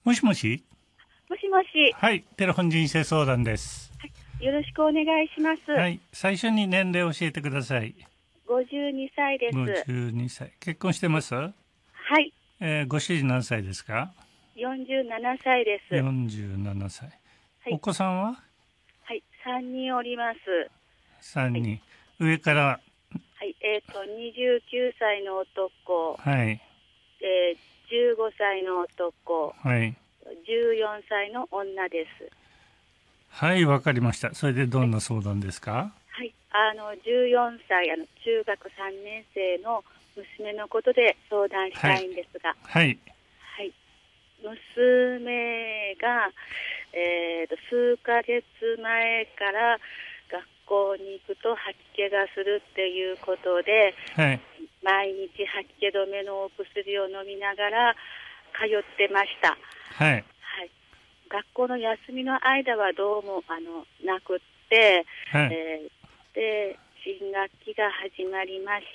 もしもし。 もしもし。 はい、テレフォン人生相談です。 はい、よろしくお願いします。 はい、最初に年齢を教えてください。 52歳です。 52歳。結婚してます？ はい。 ご主人何歳ですか 47歳です。 47歳。 はい、 お子さんははい、3人おります。 3人。 はい、 上から。 はい、29歳の男、 はい。 15歳の男、 はい。 14歳の女です。 はい、わかりました。それでどんな相談ですか？ はい、14歳、中学3年生の娘のことで相談したいんですが、 はい。 はい、娘が、数ヶ月前から学校に行くと吐き気がするっていうことで、 はい。 毎日吐き気止めのお薬を飲みながら通ってました。 はい。 はい、学校の休みの間はどうもなくって、 はい。 で新学期が始まりまして、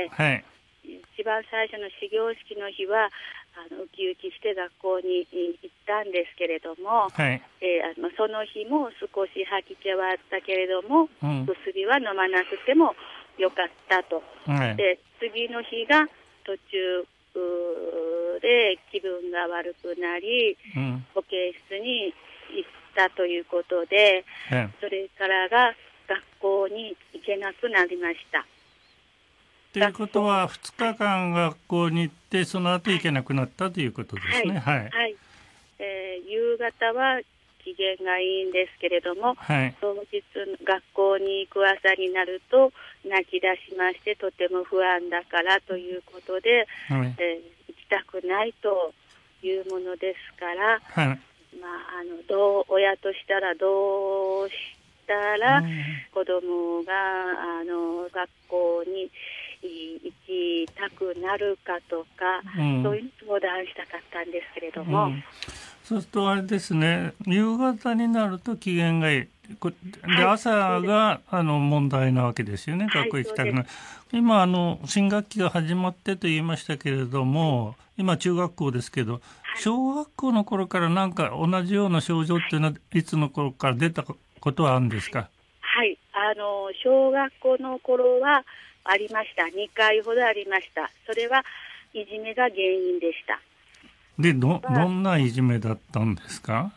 はい。 一番最初の始業式の日はウキウキして学校に行ったんですけれども、 はい。 その日も少し吐き気はあったけれども、 うん。 薬は飲まなくてもよかったと。 はい。 で次の日が途中で気分が悪くなり、 うん。 保健室に行ったということで、 はい。 それからが学校に行けなくなりました。 ということは2日間学校に行ってその後行けなくなったということですね。はい。 はい。夕方は機嫌がいいんですけれども、 はい。 当日学校に行く朝になると泣き出しまして、とても不安だからということで、 はい。 行きたくないというものですから、 はい。 親としたらどうしたら子供が学校に行きたくなるかとか、そういう相談したかったんですけれども、 そうするとあれですね、夕方になると機嫌がいいで、朝が問題なわけですよね。学校行きたくない。今新学期が始まってと言いましたけれども、今中学校ですけど、小学校の頃からなんか同じような症状っていうのはいつの頃から出たことはあるんですか？ はい、小学校の頃はありました。2回ほどありました。それはいじめが原因でした。 で、どんないじめだったんですか？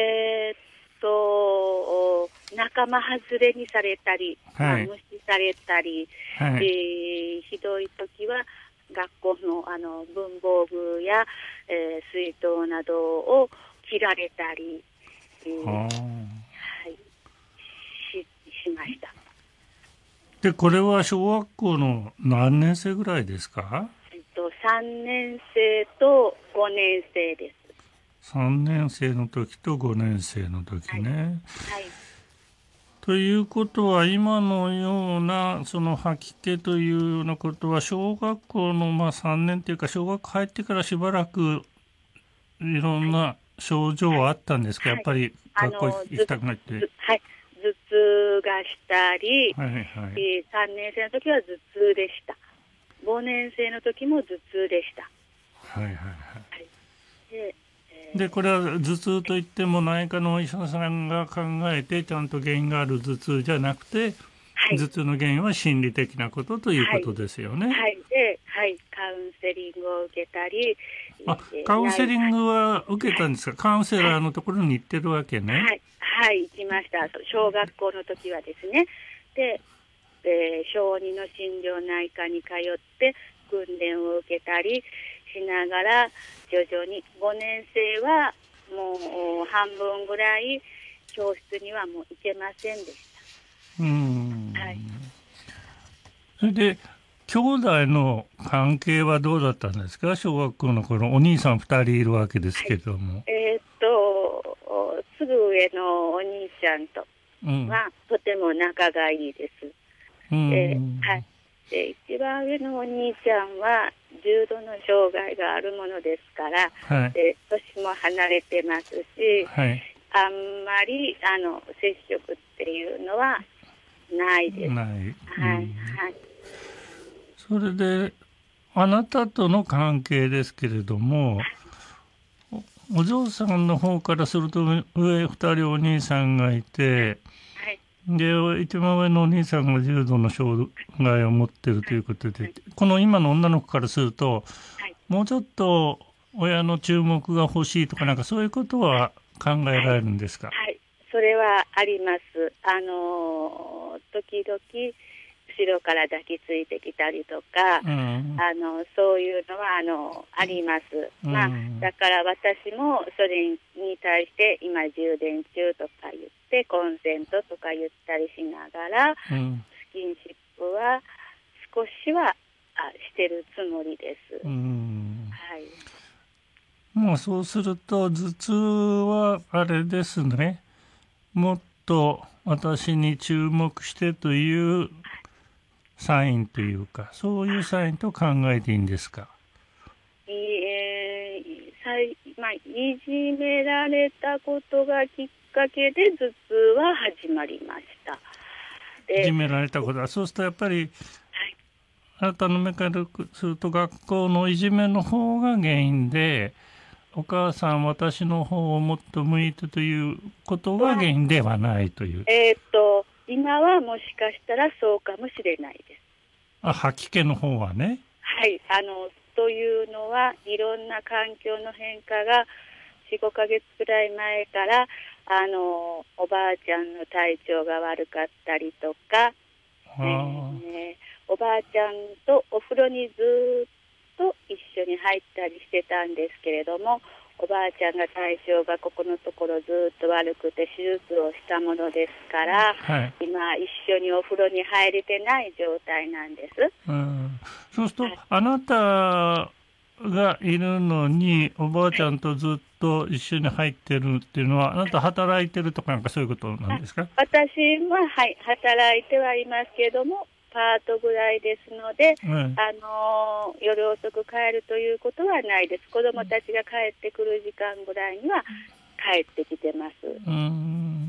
仲間外れにされたり、 はい。 無視されたり、 はい。 ひどい時は学校の文房具や、水筒などを切られたり、はい、しました。 で、これは小学校の何年生ぐらいですか ？3年生と5年生です。 3年生の時と5年生の時ね。 はい。 ということは今のようなその吐き気というようなことは小学校の3年というか小学校入ってからしばらくいろんな症状はあったんですか？やっぱり学校行きたくないって。 はい。頭痛がしたり、 はいはい。 3年生の時は頭痛でした。5年生の時も頭痛でした。 はいはいはい。 で、 でこれは頭痛といっても内科のお医者さんが考えてちゃんと原因がある頭痛じゃなくて、頭痛の原因は心理的なことということですよね。 はい。で、カウンセリングを受けたり。 カウンセリングは受けたんですか？カウンセラーのところに行ってるわけね。 はい、行きました。小学校の時はですね。で、小児の心療内科に通って訓練を受けたりしながら、徐々に5年生はもう半分ぐらい教室にはもう行けませんでした。はい。 それで兄弟の関係はどうだったんですか？小学校の頃お兄さん2人いるわけですけれども。 すぐ上のお兄ちゃんとはとても仲がいいです。で一番上のお兄ちゃんは重度の障害があるものですから、年も離れてますし、あんまり接触っていうのはないです。 それであなたとの関係ですけれども、 お嬢さんの方からすると上2人お兄さんがいて、 はい。 で一番上のお兄さんが重度の障害を持っているということで、この今の女の子からするとはい。 もうちょっと親の注目が欲しいとか、なんかそういうことは考えられるんですか？ はい。それはあります。時々、後ろから抱きついてきたりとか、 うん、 そういうのは、あります。 うまあ、 ん、 だから私もそれに対して今充電中とか言って、コンセントとか言ったりしながら、 うん、 スキンシップは少しはしてるつもりです。 うん。 はい。 まあそうすると頭痛はあれですね。もっと私に注目してというサインというか、そういうサインと考えていいんですか？ まあ、いじめられたことがきっかけで頭痛は始まりました。で、 いじめられたことは、そうするとやっぱりはい、 あなたの目からすると学校のいじめの方が原因で、お母さん私の方をもっと向いてということが原因ではないという。 今はもしかしたらそうかもしれないです。 あ、吐き気の方はね。 はい、というのはいろんな環境の変化が4、5ヶ月くらい前から、おばあちゃんの体調が悪かったりとか、 あおばあちゃんとお風呂にずっと一緒に入ったりしてたんですけれども、おばあちゃんが体調がここのところずっと悪くて手術をしたものですから、 はい。 今一緒にお風呂に入れてない状態なんです。 うん。そうすると、 はい、 あなたがいるのに、おばあちゃんとずっと一緒に入ってるっていうのは、あなた働いてるとかなんかそういうことなんですか？ 私は、はい、働いてはいますけれども、パートぐらいですので、 うん。 夜遅く帰るということはないです。子供たちが帰ってくる時間ぐらいには帰ってきてます。 うん。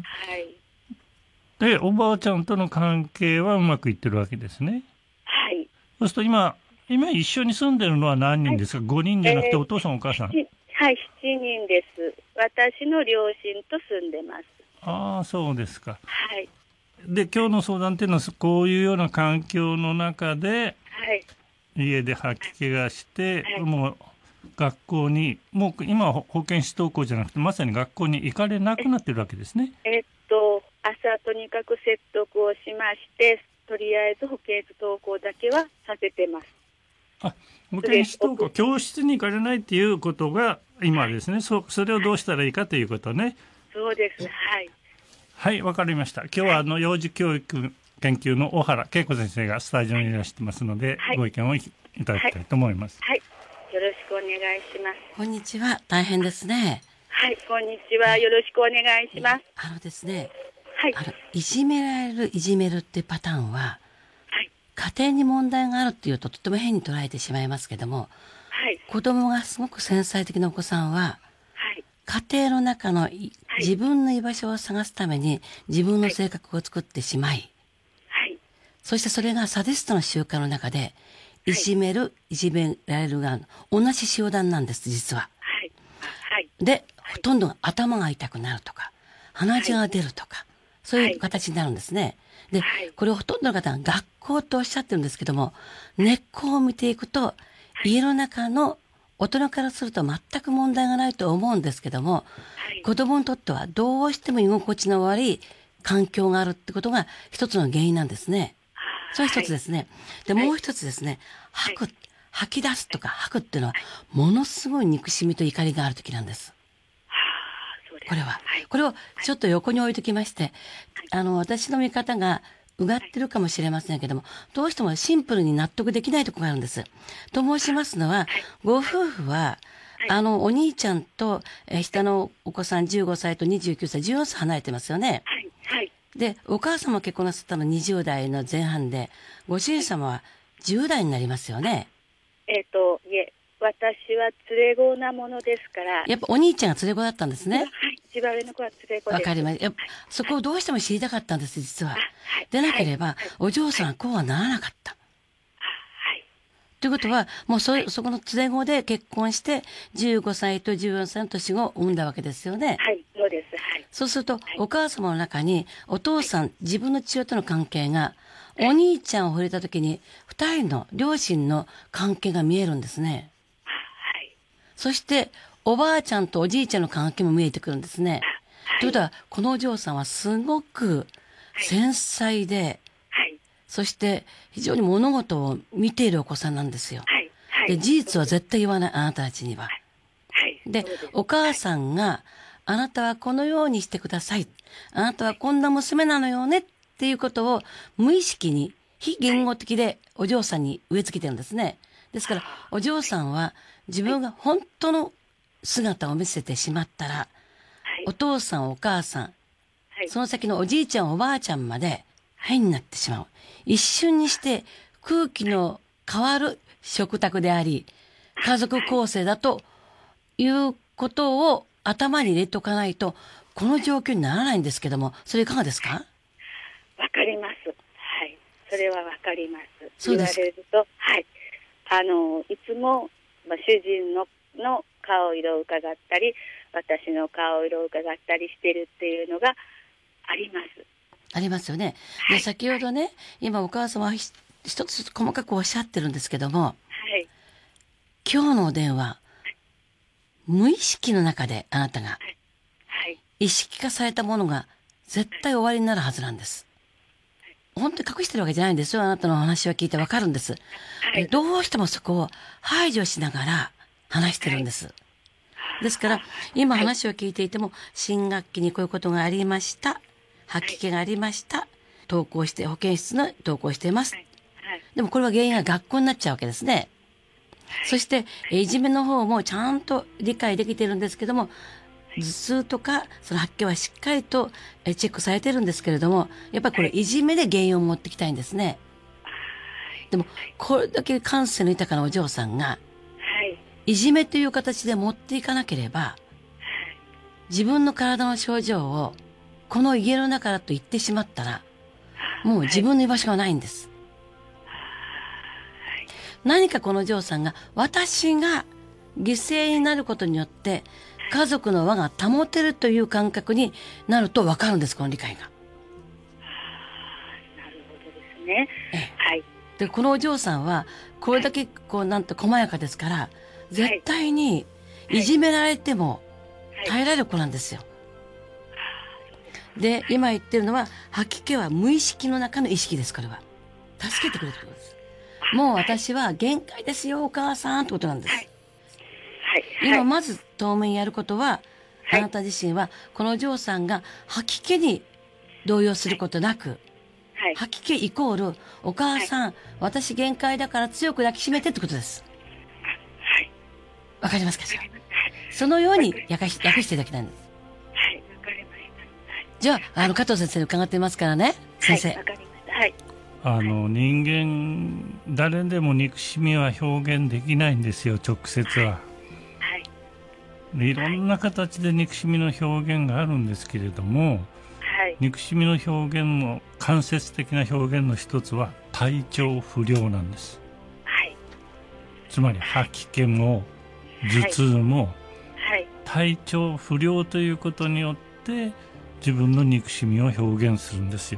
はい。 で、おばあちゃんとの関係はうまくいってるわけですね。 はい。 そうすると今一緒に住んでるのは何はい。 人ですか？ 5 人じゃなくてお父さんお母さん。 はい、7人です。私の両親と住んでます。 ああ、そうですか。 はい。 で、今日の相談っていうのは、こういうような環境の中で、 はい。 家で吐き気がして、 はい。 もう学校に、もう今は保健師登校じゃなくて、まさに学校に行かれなくなってるわけですね。 朝とにかく説得をしまして、とりあえず保健室登校だけはさせてます。 あ、保健師登校、教室に行かれないっていうことが今ですね。それをどうしたらいいかということね。 そうです。はい。 はい、わかりました。今日は幼児教育研究の小原恵子先生がスタジオにいらしてますので、 はい。 ご意見をいただきたいと思います。 はい。よろしくお願いします。 こんにちは。大変ですね。 はい、こんにちは。よろしくお願いします。 ですね、 はい。 いじめられる、いじめるっていうパターンは、 はい。 家庭に問題があるっていうととても変に捉えてしまいますけども、 はい。 子供がすごく繊細的なお子さんは、 はい。 家庭の中のはい。 自分の居場所を探すために自分の性格を作ってしまい、 はい。 そしてそれがサディストの習慣の中で、いはい。 じめる、いじめられるが同じ集団なんです、実は。 はい。はい。 で、 はい。 ほとんどが頭が痛くなるとか、鼻血が出るとか、そういう形になるんですね。で、 はい。 これをほとんどの方が学校とおっしゃってるんですけども、根っこを見ていくと、家の中の大人からすると全く問題がないと思うんですけども、 はい。 子供にとってはどうしても居心地の悪い環境があるってことが一つの原因なんですね。それ一つですね。で、もう一つですね、吐き出すとか吐くっていうのは、ものすごい憎しみと怒りがある時なんです。 そうです。 これは。 はい。 これをちょっと横に置いときまして、私の見方がうがってるかもしれませんけども、どうしてもシンプルに納得できないところがあるんです。と申しますのは、ご夫婦は、お兄ちゃんと、下のお子さん15歳と29歳、14歳離れてますよね。 はい。はい。 で、お母様結婚なさったの20代の前半で、ご主人様は10代になりますよね。 いえ、私は連れ子なものですから。 やっぱお兄ちゃんが連れ子だったんですね。 はい。一番上の子は連れ子です。 わかります。そこをどうしても知りたかったんです、実は。 はい。 でなければ、 はい。 お嬢さんはこうはならなかった。 はい。 ということは、もうそこの連れ子で結婚して、15歳と14歳の年子を産んだわけですよね。 はい、そうです。はい。 そうすると、お母様の中に、お父さん、自分の父親との関係が、お兄ちゃんを触れたときに、二人の両親の関係が見えるんですね。 はい。 そして、おばあちゃんとおじいちゃんの関係も見えてくるんですね。ということは、このお嬢さんはすごく繊細で、 はい。 そして非常に物事を見ているお子さんなんですよ。 はい。はい。 で、事実は絶対言わない、あなたたちには。 はい。 で、お母さんが、あなたはこのようにしてください。あなたはこんな娘なのよねっていうことを無意識に、非言語的でお嬢さんに植え付けてるんですね。ですから、お嬢さんは自分が本当の姿を見せてしまったら、お父さんお母さん、その先のおじいちゃんおばあちゃんまで変になってしまう。一瞬にして空気の変わる食卓であり、家族構成だということを頭に入れておかないと、この状況にならないんですけども、それいかがですか？ わかります。はい。それはわかります。 そうです。 言われると、はい。いつも、主人の顔色を伺ったり、私の顔色を伺ったりしてるっていうのがあります。 ありますよね。で、先ほどね、今お母様は一つ細かくおっしゃってるんですけども、 はい。 今日のお電話、無意識の中であなたがはい。 意識化されたものが絶対終わりになるはずなんです。本当に隠してるわけじゃないんですよ。あなたのお話は聞いてわかるんです。 はい。 どうしてもそこを排除しながら話してるんです。ですから、今話を聞いていても、新学期にこういうことがありました。吐き気がありました。登校して、保健室の登校しています。でもこれは原因が学校になっちゃうわけですね。そして、いじめの方もちゃんと理解できてるんですけども、頭痛とか、その吐き気はしっかりとチェックされてるんですけれども、やっぱりこれいじめで原因を持ってきたいんですね。でも、これだけ感性の豊かなお嬢さんが、いじめという形で持っていかなければ、自分の体の症状をこの家の中だと言ってしまったら、もう自分の居場所がないんです。何かこのお嬢さんが、私が犠牲になることによって、家族の輪が保てるという感覚になると分かるんです、この理解が。なるほどですね。はい。 で、このお嬢さんは、これだけなんと細やかですから、絶対にいじめられても耐えられる子なんですよ。で、今言ってるのは、吐き気は無意識の中の意識です、これは。助けてくれることです。もう私は限界ですよ、お母さんってことなんです。今まず当面やることは、あなた自身は、このお嬢さんが吐き気に動揺することなく、吐き気イコール、お母さん、私限界だから強く抱きしめてってことです。わかりますかしら？そのように訳していただきたいんです。 はい、わかりました。 じゃあ、加藤先生に伺ってますからね、先生。 わかりました。はい。 人間、誰でも憎しみは表現できないんですよ、直接は。いろんな形で憎しみの表現があるんですけれども、憎しみの表現の間接的な表現の一つは体調不良なんです。つまり吐き気も頭痛も、体調不良ということによって自分の憎しみを表現するんですよ。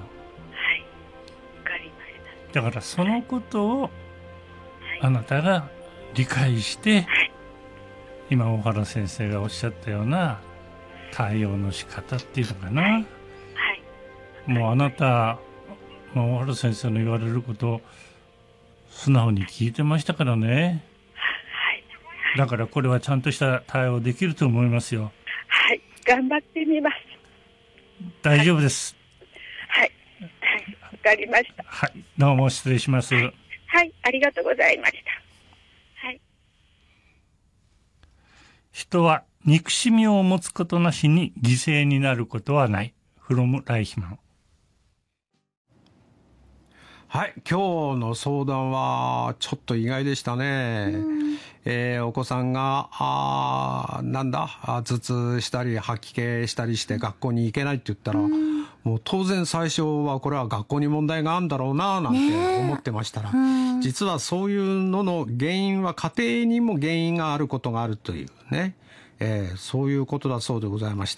だからそのことをあなたが理解して、今大原先生がおっしゃったような対応の仕方っていうのかな、もうあなた、大原先生の言われることを素直に聞いてましたからね。だからこれはちゃんとした対応できると思いますよ。 はい、頑張ってみます。 大丈夫です。 はい、わかりました。 はい、どうも失礼します。 はい、ありがとうございました。はい。 人は憎しみを持つことなしに犠牲になることはない。フロム・ライヒマン。 はい、今日の相談はちょっと意外でしたね。お子さんが頭痛したり吐き気したりして学校に行けないって言ったら、もう当然最初はこれは学校に問題があるんだろうななんて思ってましたら、 実はそういうのの原因は家庭にも原因があることがあるというね、そういうことだそうでございまして、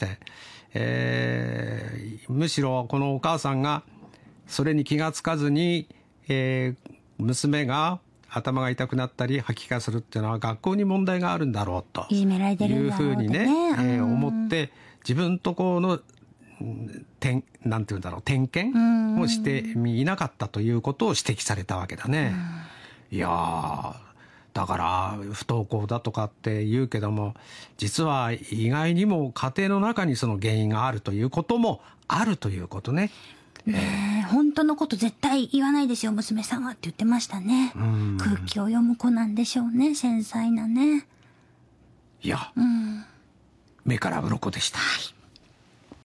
むしろこのお母さんがそれに気がつかずに、娘が頭が痛くなったり吐き気がするっていうのは学校に問題があるんだろうといじめられてるんだろうってね、 いうふうにね、思って自分とこのなんていうんだろう、点検をしていなかったということを指摘されたわけだね。いやー、だから不登校だとかって言うけども、実は意外にも家庭の中にその原因があるということもあるということね。 本当のこと絶対言わないですよ娘さんはって言ってましたね。空気を読む子なんでしょうね、繊細なね。 いや、目から鱗でした。 はい。